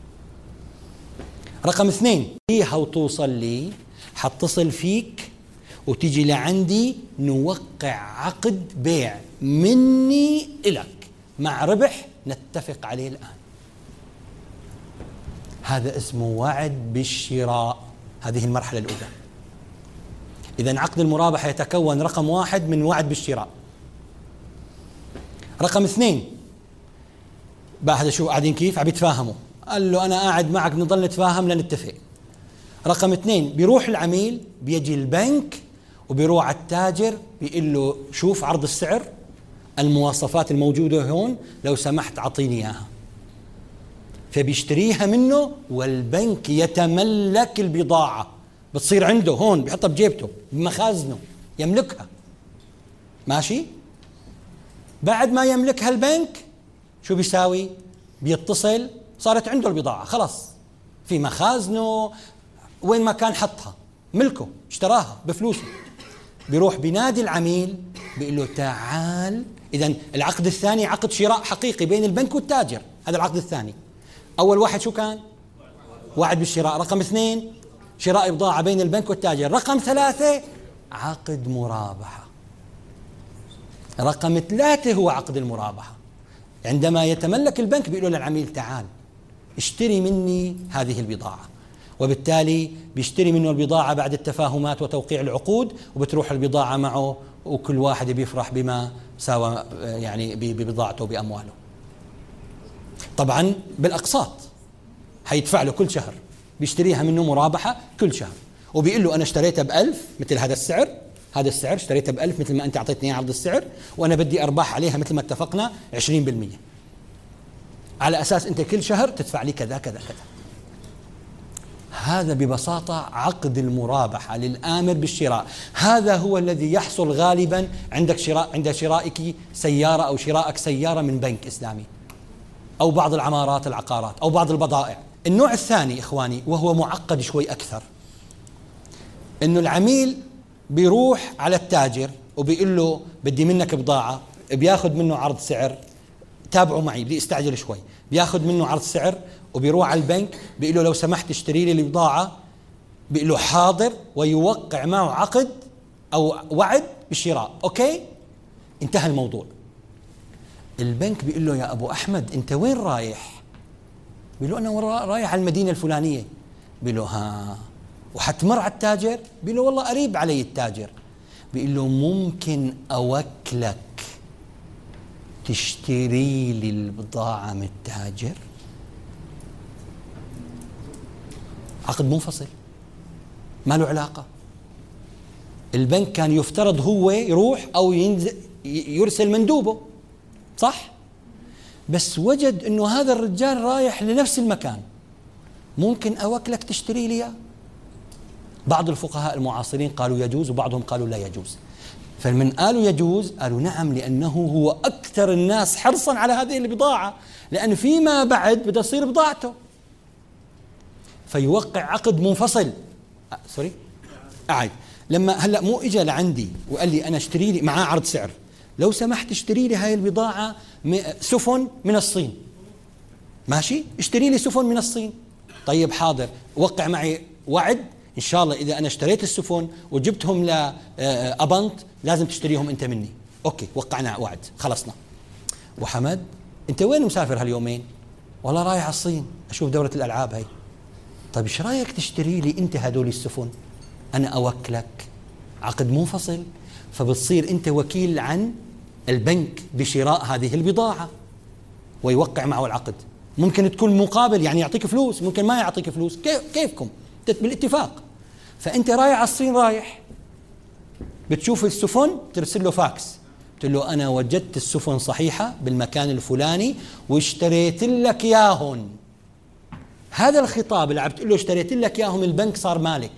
[SPEAKER 4] رقم 2 فيها وتوصل لي حتصل فيك وتيجي لعندي، نوقع عقد بيع مني إلك مع ربح نتفق عليه الآن. هذا اسمه وعد بالشراء، هذه المرحلة الأولى. إذن عقد المرابحة يتكون رقم 1 من وعد بالشراء. رقم 2 بقى هذا شو قاعدين كيف عم يتفاهموا، قال له أنا قاعد معك نضل نتفاهم لنتفق. رقم 2 بيروح العميل بيجي البنك وبيروح على التاجر بيقول له شوف عرض السعر، المواصفات الموجودة هون لو سمحت أعطيني إياها. فبيشتريها منه والبنك يتملك البضاعة، بتصير عنده هون، بيحطها بجيبته بمخازنه يملكها. ماشي؟ بعد ما يملكها البنك شو بيساوي؟ بيتصل، صارت عنده البضاعة خلاص في مخازنه، وين ما كان حطها ملكه، اشتراها بفلوسه. بيروح بنادي العميل بيقول له تعال. إذن العقد الثاني عقد شراء حقيقي بين البنك والتاجر، هذا العقد الثاني. أول واحد شو كان؟ وعد بالشراء. رقم 2 شراء بضاعة بين البنك والتاجر. رقم 3 عقد مرابحة. رقم 3 هو عقد المرابحة، عندما يتملك البنك بيقول للعميل تعال اشتري مني هذه البضاعة، وبالتالي بيشتري منه البضاعة بعد التفاهمات وتوقيع العقود، وبتروح البضاعة معه وكل واحد بيفرح بما ساوى يعني ببضاعته بأمواله. طبعا بالأقساط حيدفع له كل شهر، بيشتريها منه مرابحة كل شهر، وبيقول له أنا اشتريتها ب1000 مثل هذا السعر، هذا السعر اشتريتها ب1000 مثل ما أنت أعطيتني عرض السعر، وأنا بدي أرباح عليها مثل ما اتفقنا 20%، على أساس أنت كل شهر تدفع لي كذا كذا كذا. هذا ببساطة عقد المرابحة للآمر بالشراء. هذا هو الذي يحصل غالبا عند شرائك سيارة أو شرائك سيارة من بنك إسلامي أو بعض العمارات العقارات أو بعض البضائع. النوع الثاني إخواني وهو معقد شوي أكثر، إنه العميل بيروح على التاجر وبيقول له بدي منك بضاعة، بياخذ منه عرض سعر تابعوا معي بدي استعجل شوي. بياخذ منه عرض سعر وبيروح على البنك بيقول له لو سمحت اشتري لي البضاعة، بيقول له حاضر، ويوقع معه عقد أو وعد بالشراء. أوكي، انتهى الموضوع. البنك بيقول له يا أبو أحمد أنت وين رايح؟ بيقول له أنا رايح على المدينة الفلانية. بيقول له ها، وحتمر على التاجر؟ بيقول له والله قريب علي التاجر. بيقول له ممكن أوكلك تشتري لي البضاعة من التاجر؟ عقد منفصل ما له علاقة. البنك كان يفترض هو يروح أو يرسل مندوبه، صح؟ بس وجد أنه هذا الرجال رايح لنفس المكان، ممكن أوكلك تشتري لي إياه؟ بعض الفقهاء المعاصرين قالوا يجوز، وبعضهم قالوا لا يجوز. فمن قالوا يجوز قالوا نعم، لأنه هو أكثر الناس حرصا على هذه البضاعة، لأن فيما بعد بدها تصير بضاعته. فيوقع عقد منفصل. سوري أعد. لما هلأ مو إجا لعندي وقال لي أنا اشتري لي، معاه عرض سعر، لو سمحت اشتري لي هاي البضاعة سفن من الصين. ماشي، اشتري لي سفن من الصين. طيب حاضر، وقع معي وعد إن شاء الله إذا أنا اشتريت السفن وجبتهم لأبنط لازم تشتريهم أنت مني. أوكي، وقعنا وعد، خلصنا. وحمد أنت وين مسافر هاليومين؟ والله رايح على الصين أشوف دورة الألعاب هاي. طيب إيش رأيك تشتري لي أنت هدول السفن، أنا أوكلك، عقد منفصل. فبتصير أنت وكيل عن البنك بشراء هذه البضاعة، ويوقع معه العقد. ممكن تكون مقابل، يعني يعطيك فلوس، ممكن ما يعطيك فلوس، كيفكم بالاتفاق. فأنت رايح على الصين، رايح بتشوف السفن ترسل له فاكس، تقول له أنا وجدت السفن صحيحة بالمكان الفلاني واشتريت لك ياهن. هذا الخطاب اللي عم تقول له اشتريت لك ياهم، البنك صار مالك،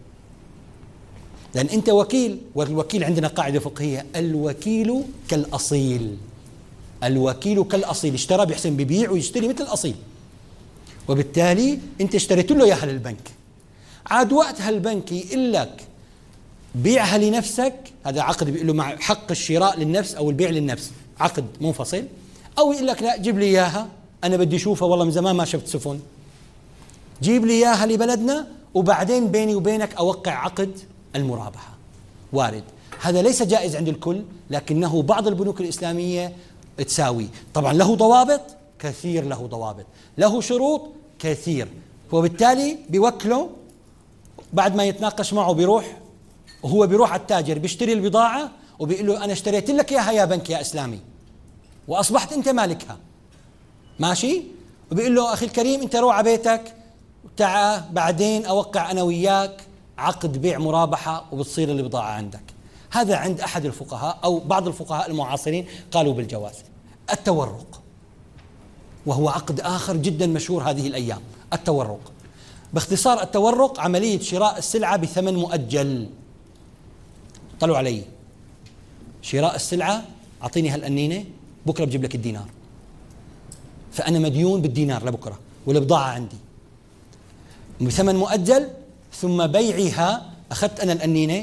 [SPEAKER 4] لأن أنت وكيل. والوكيل عندنا قاعدة فقهية، الوكيل كالأصيل. الوكيل كالأصيل، اشترى بيحسن ببيع ويشتري مثل الأصيل. وبالتالي أنت اشتريت له إياها للبنك، عاد وقتها البنك يقول لك بيعها لنفسك، هذا عقد بيقول له مع حق الشراء للنفس أو البيع للنفس، عقد منفصل. أو يقول لك لا، جيب لي إياها أنا بدي أشوفها، والله من زمان ما شفت سفن، جيب لي إياها لبلدنا وبعدين بيني وبينك أوقع عقد المرابحة. وارد، هذا ليس جائز عند الكل، لكنه بعض البنوك الإسلامية تساوي. طبعا له ضوابط كثير، له ضوابط، له شروط كثير. وبالتالي بيوكله، بعد ما يتناقش معه بيروح، وهو بيروح على التاجر بيشتري البضاعة وبيقول له أنا اشتريت لك إياها يا بنك يا إسلامي، وأصبحت أنت مالكها. ماشي، وبيقول له أخي الكريم أنت روح على بيتك، تعال بعدين أوقع أنا وياك عقد بيع مرابحة وبتصير البضاعة عندك. هذا عند أحد الفقهاء أو بعض الفقهاء المعاصرين قالوا بالجواز. التورق، وهو عقد آخر جدا مشهور هذه الأيام. التورق باختصار، التورق عملية شراء السلعة بثمن مؤجل. طلعوا علي، شراء السلعة، أعطيني هالقنينة بكرة بجيب لك الدينار، فأنا مديون بالدينار لبكرة والبضاعة عندي بثمن مؤجل، ثم بيعها. أخذت أنا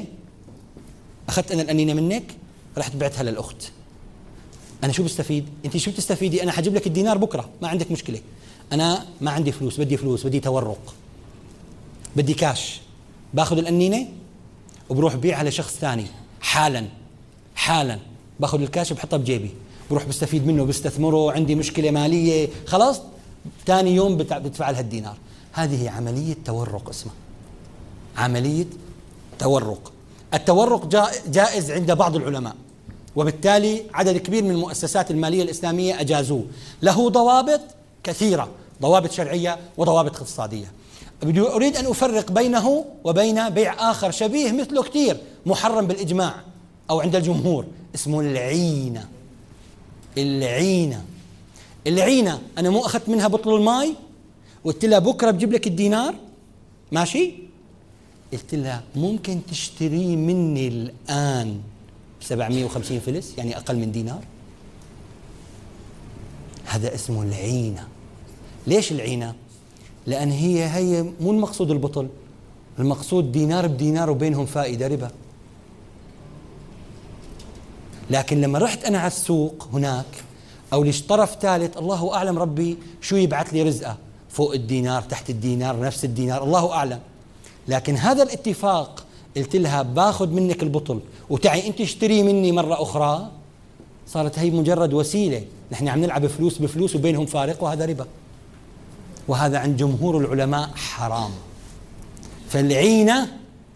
[SPEAKER 4] القنينة منك، رحت بعتها للأخت. أنا شو بستفيد؟ أنت شو بتستفيدي؟ أنا حجيب لك الدينار بكرة، ما عندك مشكلة. أنا ما عندي فلوس، بدي تورق، بدي كاش. باخذ القنينة وبروح بيعها لشخص ثاني حالا، باخذ الكاش بحطها بجيبي، بروح بستفيد منه، بستثمره، عندي مشكلة مالية، خلاص ثاني يوم بدفع لها الدينار. هذه عملية تورق، اسمها عملية تورق. التورق جائز عند بعض العلماء، وبالتالي عدد كبير من المؤسسات المالية الإسلامية أجازوه. له ضوابط كثيرة، ضوابط شرعية وضوابط اقتصادية. أريد أن أفرق بينه وبين بيع آخر شبيه مثله كتير، محرم بالإجماع أو عند الجمهور، اسمه العينة. أنا مو أخذت منها بطل الماء وقلت لها بكرة بجيب لك الدينار، ماشي، قلت لها ممكن تشتري مني الآن 750 فلس، يعني أقل من دينار. هذا اسمه العينة. ليش العينة؟ لأن هي مو المقصود البطل، المقصود دينار بدينار وبينهم فائدة، ربا. لكن لما رحت أنا على السوق هناك أو لطرف ثالث الله أعلم ربي شو يبعث لي رزقه، فوق الدينار تحت الدينار نفس الدينار الله أعلم. لكن هذا الاتفاق قلت لها باخذ منك البطل وتعي أنت اشتري مني مرة أخرى، صارت هي مجرد وسيلة، نحن عم نلعب فلوس بفلوس وبينهم فارق، وهذا ربا، وهذا عند جمهور العلماء حرام. فالعينة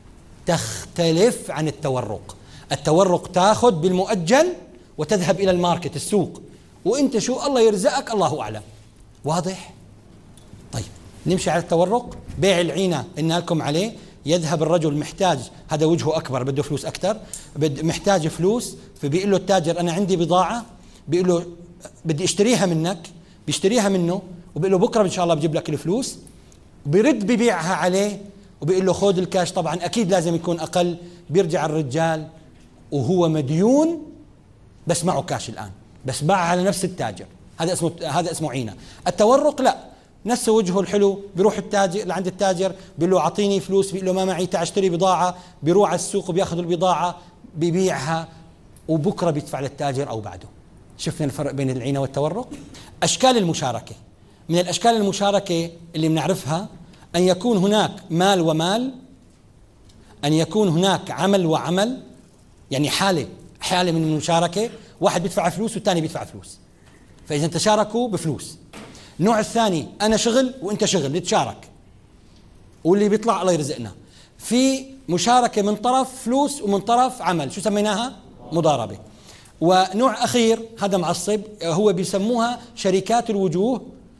[SPEAKER 4] تختلف عن التورق. التورق تاخذ بالمؤجل وتذهب إلى الماركت السوق، وانت شو الله يرزقك الله أعلم. واضح؟ طيب نمشي على التورق. بيع العينة قلنا لكم عليه، يذهب الرجل محتاج، هذا وجهه أكبر بده فلوس أكثر، محتاج فلوس، فبيقول له التاجر أنا عندي بضاعة، بيقول له بدي اشتريها منك، بيشتريها منه وبيقول له بكرة إن شاء الله بجيب لك الفلوس، بيرد ببيعها عليه وبيقول له خذ الكاش، طبعا أكيد لازم يكون أقل. بيرجع الرجال وهو مديون بس معه كاش الآن، بس باعها على نفس التاجر، هذا اسمه عينة. التورق لا، نفسه وجهه الحلو، بيروح التاجر لعند التاجر بيقول له أعطيني فلوس، بيقول له ما معي، تعال اشتري بضاعة، بيروح على السوق وبياخذ البضاعة بيبيعها وبكرة بيدفع للتاجر أو بعده. شفنا الفرق بين العينة والتورق. أشكال المشاركة، من الأشكال المشاركة اللي بنعرفها أن يكون هناك مال ومال، أن يكون هناك عمل وعمل، يعني حالة من المشاركة، واحد بيدفع فلوس والثاني بيدفع فلوس، فإذا تشاركوا بفلوس. النوع الثاني أنا شغل وأنت شغل نتشارك، واللي بيطلع الله يرزقنا. في مشاركة من طرف فلوس ومن طرف عمل، شو سميناها؟ مضاربة. ونوع أخير هذا معصب، هو بيسموها شركات الوجوه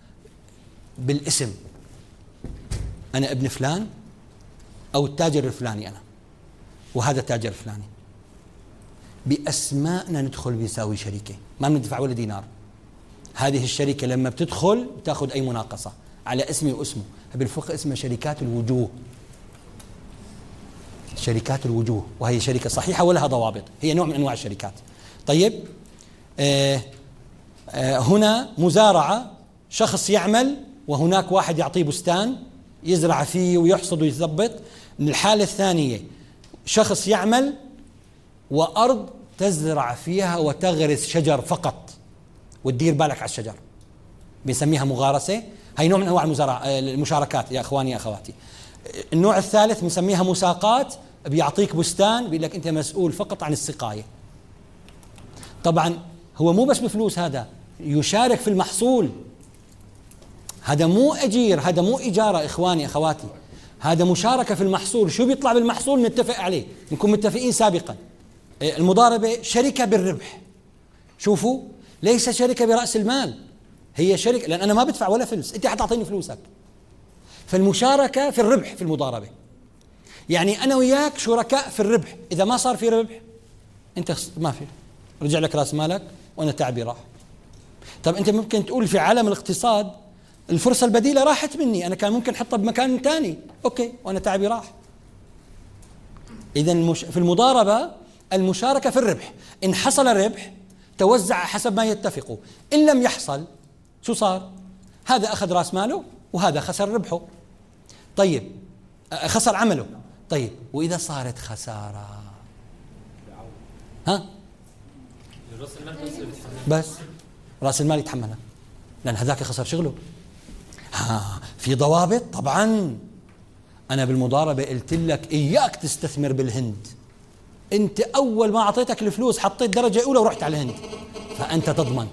[SPEAKER 4] بالاسم، أنا ابن فلان أو التاجر الفلاني أنا وهذا التاجر الفلاني، بأسماءنا ندخل بيساوي شركة، ما بندفع ولا دينار. هذه الشركة لما بتدخل بتاخذ أي مناقصة على اسمي واسمه، بالفقه اسمها شركات الوجوه، شركات الوجوه، وهي شركة صحيحة ولها ضوابط، هي نوع من أنواع الشركات. طيب هنا مزارعة، شخص يعمل وهناك واحد يعطيه بستان يزرع فيه ويحصد ويثبط. الحالة الثانية شخص يعمل وأرض تزرع فيها وتغرس شجر فقط وتدير بالك على الشجر، بنسميها مغارسة. هي نوع من أنواع المشاركات يا أخواني يا أخواتي. النوع الثالث بنسميها مساقات، بيعطيك بستان بيقول لك أنت مسؤول فقط عن السقاية. طبعا هو مو بس بفلوس، هذا يشارك في المحصول، هذا مو أجير، هذا مو إجارة إخواني أخواتي، هذا مشاركة في المحصول. شو بيطلع بالمحصول نتفق عليه، نكون متفقين سابقا. المضاربة شركة بالربح، شوفوا ليس شركة برأس المال، هي شركة، لأن أنا ما بدفع ولا فلس، أنت حتعطيني فلوسك. فالمشاركة في الربح في المضاربة، يعني أنا وياك شركاء في الربح. إذا ما صار في ربح أنت ما في، رجع لك رأس مالك وأنا تعبي راح. طب أنت ممكن تقول في عالم الاقتصاد الفرصة البديلة راحت مني، أنا كان ممكن أحطها بمكان ثاني، أوكي، وأنا تعبي راح. إذن في المضاربة المشاركة في الربح، إن حصل ربح توزع حسب ما يتفقوا، إن لم يحصل شو صار؟ هذا أخذ رأس ماله وهذا خسر ربحه. طيب خسر عمله. طيب وإذا صارت خسارة ها؟ بس رأس المال يتحملها، لأن هذاك خسر شغله. في ضوابط طبعا. أنا بالمضاربة قلت لك إياك تستثمر بالهند، أنت أول ما أعطيتك الفلوس حطيت درجة أولى ورحت على الهند، فأنت تضمن،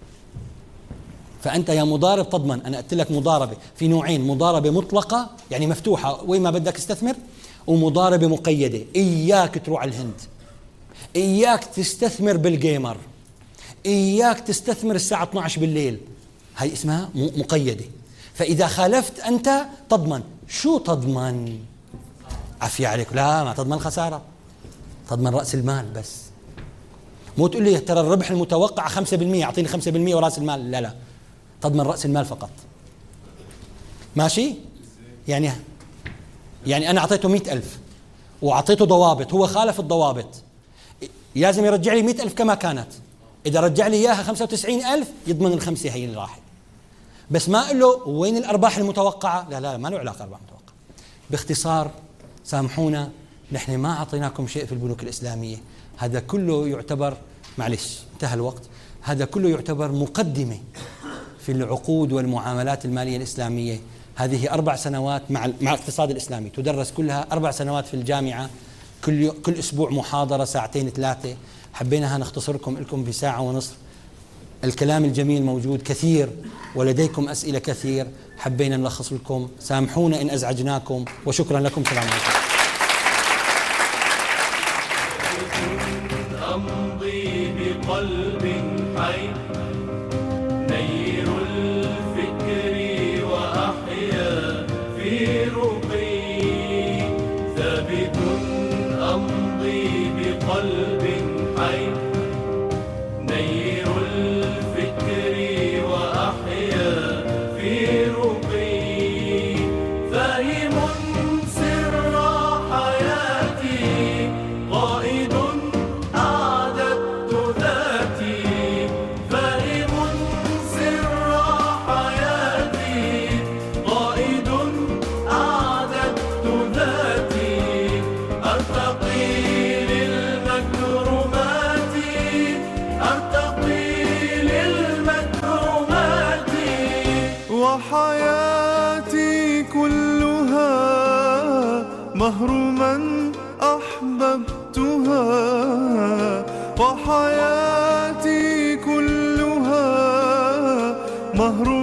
[SPEAKER 4] فأنت يا مضارب تضمن. أنا قلت لك مضاربة في نوعين، مضاربة مطلقة يعني مفتوحة وين ما بدك استثمر، ومضاربة مقيدة. إياك تروح على الهند، إياك تستثمر بالجيمر، إياك تستثمر الساعة 12 بالليل، هاي اسمها مقيدة. فإذا خالفت أنت تضمن. شو تضمن؟ عافية عليك، لا ما تضمن خسارة، تضمن رأس المال بس. مو تقول لي ترى الربح المتوقع 5%، أعطيني 5% ورأس المال، لا لا، تضمن رأس المال فقط. ماشي؟ يعني أنا أعطيته 100,000 وأعطيته ضوابط، هو خالف الضوابط، لازم يرجع لي 100,000 كما كانت. إذا رجع لي إياها 95,000 يضمن الخمسة هي اللي راحت. بس ما أقول له وين الأرباح المتوقعة، لا لا، ما له علاقة أرباح متوقعة. باختصار سامحونا، نحن ما أعطيناكم شيء في البنوك الإسلامية، هذا كله يعتبر معلش انتهى الوقت. هذا كله يعتبر مقدمة في العقود والمعاملات المالية الإسلامية. هذه 4 سنوات مع الاقتصاد الإسلامي تدرس كلها 4 سنوات في الجامعة، كل أسبوع محاضرة 2-3 ساعات. حبيناها نختصركم لكم في 1.5 ساعة. الكلام الجميل موجود كثير ولديكم أسئلة كثير، حبينا نلخص لكم، سامحونا إن أزعجناكم وشكرا لكم. سلام عليكم.
[SPEAKER 3] أمضي بقلب حي نير الفكر وأحيا في رقي ثابت. أمضي بقلب حي نير الفكر وأحيا في رقي فاهم سر حياتي قائد أعددت ذاتي فاهم سر حياتي قائد أعددت ذاتي أرتقي للمكرمات أرتقي للمكرمات
[SPEAKER 5] وحياتي كلها مهر من أحببتها وحياتي كلها مهر